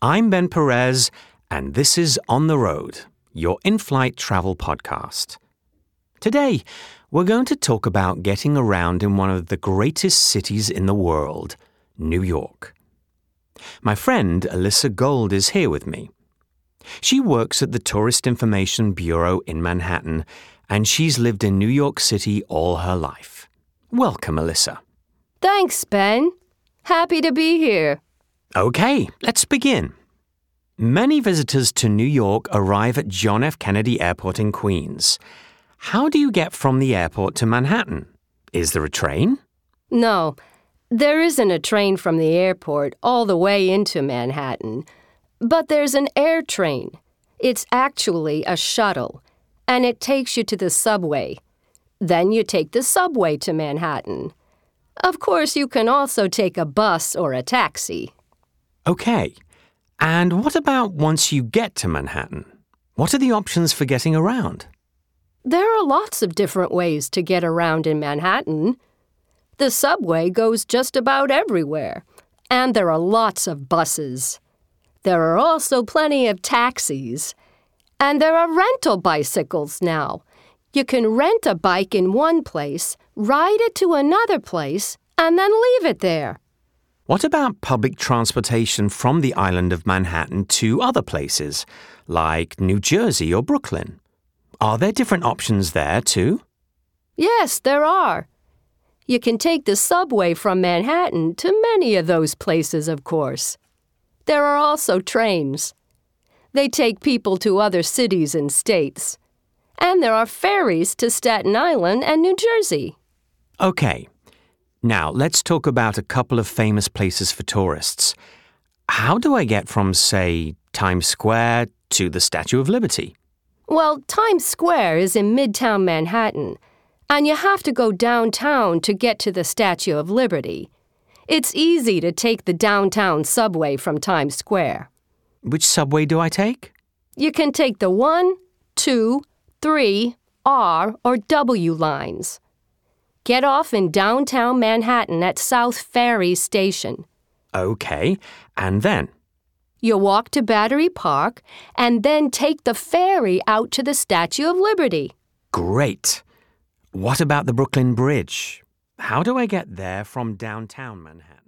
I'm Ben Perez, and this is On the Road, your in-flight travel podcast. Today, we're going to talk about getting around in one of the greatest cities in the world, New York. My friend Alyssa Gold is here with me. She works at the Tourist Information Bureau in Manhattan, and she's lived in New York City all her life. Welcome, Alyssa. Thanks, Ben. Happy to be here. Okay, let's begin. Many visitors to New York arrive at John F. Kennedy Airport in Queens. How do you get from the airport to Manhattan? Is there a train? No, there isn't a train from the airport all the way into Manhattan. But there's an air train. It's actually a shuttle, and it takes you to the subway. Then you take the subway to Manhattan. Of course, you can also take a bus or a taxi. Okay. And what about once you get to Manhattan? What are the options for getting around? There are lots of different ways to get around in Manhattan. The subway goes just about everywhere, and there are lots of buses. There are also plenty of taxis. And there are rental bicycles now. You can rent a bike in one place, ride it to another place, and then leave it there. What about public transportation from the island of Manhattan to other places, like New Jersey or Brooklyn? Are there different options there, too? Yes, there are. You can take the subway from Manhattan to many of those places, of course. There are also trains. They take people to other cities and states. And there are ferries to Staten Island and New Jersey. Okay. Now, let's talk about a couple of famous places for tourists. How do I get from, say, Times Square to the Statue of Liberty? Well, Times Square is in Midtown Manhattan, and you have to go downtown to get to the Statue of Liberty. It's easy to take the downtown subway from Times Square. Which subway do I take? You can take the 1, 2, 3, R, or W lines. Get off in downtown Manhattan at South Ferry Station. Okay, and then? You walk to Battery Park and then take the ferry out to the Statue of Liberty. Great. What about the Brooklyn Bridge? How do I get there from downtown Manhattan?